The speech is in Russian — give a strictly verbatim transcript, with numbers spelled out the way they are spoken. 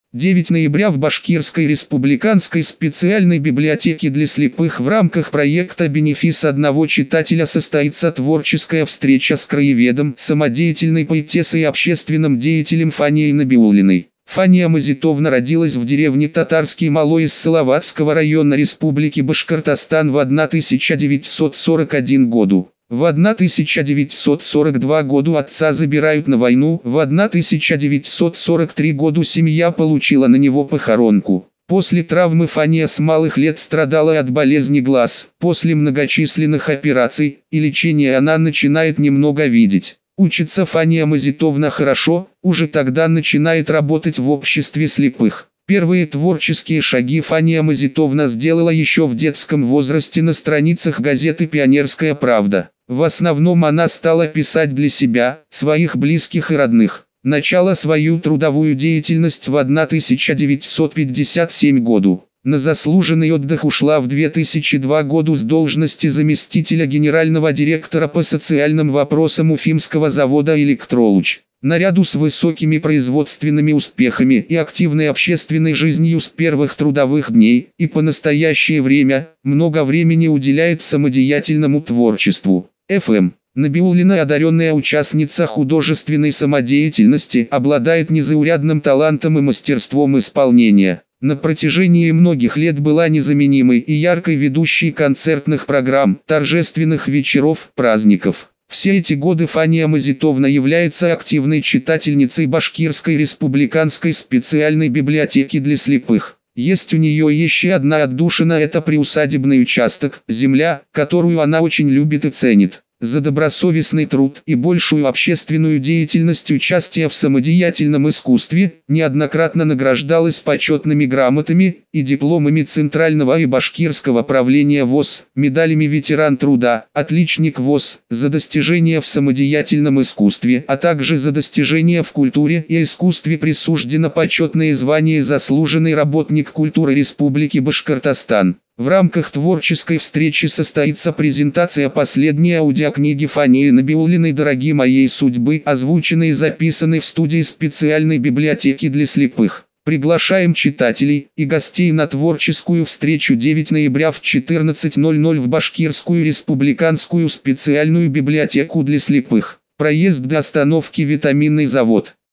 девятого ноября в Башкирской республиканской специальной библиотеке для слепых в рамках проекта «Бенефис одного читателя» состоится творческая встреча с краеведом, самодеятельной поэтессой и общественным деятелем Фанией Набиуллиной. Фания Мазитовна родилась в деревне Татарский Малой из Салаватского района Республики Башкортостан в тысяча девятьсот сорок первом году. В тысяча девятьсот сорок втором году отца забирают на войну, в тысяча девятьсот сорок третьем году семья получила на него похоронку. После травмы Фания с малых лет страдала от болезни глаз. После многочисленных операций и лечения она начинает немного видеть. Учится Фания Мазитовна хорошо, уже тогда начинает работать в обществе слепых. Первые творческие шаги Фания Мазитовна сделала еще в детском возрасте на страницах газеты «Пионерская правда». В основном она стала писать для себя, своих близких и родных. Начала свою трудовую деятельность в тысяча девятьсот пятьдесят седьмом году. На заслуженный отдых ушла в две тысячи втором году с должности заместителя генерального директора по социальным вопросам Уфимского завода «Электролуч». Наряду с высокими производственными успехами и активной общественной жизнью с первых трудовых дней и по настоящее время, много времени уделяет самодеятельному творчеству. эф эм. Набиуллина, одаренная участница художественной самодеятельности, обладает незаурядным талантом и мастерством исполнения. На протяжении многих лет была незаменимой и яркой ведущей концертных программ, торжественных вечеров, праздников. Все эти годы Фания Мазитовна является активной читательницей Башкирской республиканской специальной библиотеки для слепых. Есть у нее еще одна отдушина – это приусадебный участок, земля, которую она очень любит и ценит. За добросовестный труд и большую общественную деятельность, участие в самодеятельном искусстве, неоднократно награждалась почетными грамотами и дипломами Центрального и Башкирского правления ВОС, медалями «Ветеран труда», «Отличник ВОС» за достижения в самодеятельном искусстве, а также за достижения в культуре и искусстве присуждено почетное звание «Заслуженный работник культуры Республики Башкортостан». В рамках творческой встречи состоится презентация последней аудиокниги Фании Набиуллиной «Дороги моей судьбы», озвученной и записанной в студии специальной библиотеки для слепых. Приглашаем читателей и гостей на творческую встречу девятого ноября в четырнадцать ноль ноль в Башкирскую республиканскую специальную библиотеку для слепых. Проезд до остановки «Витаминный завод».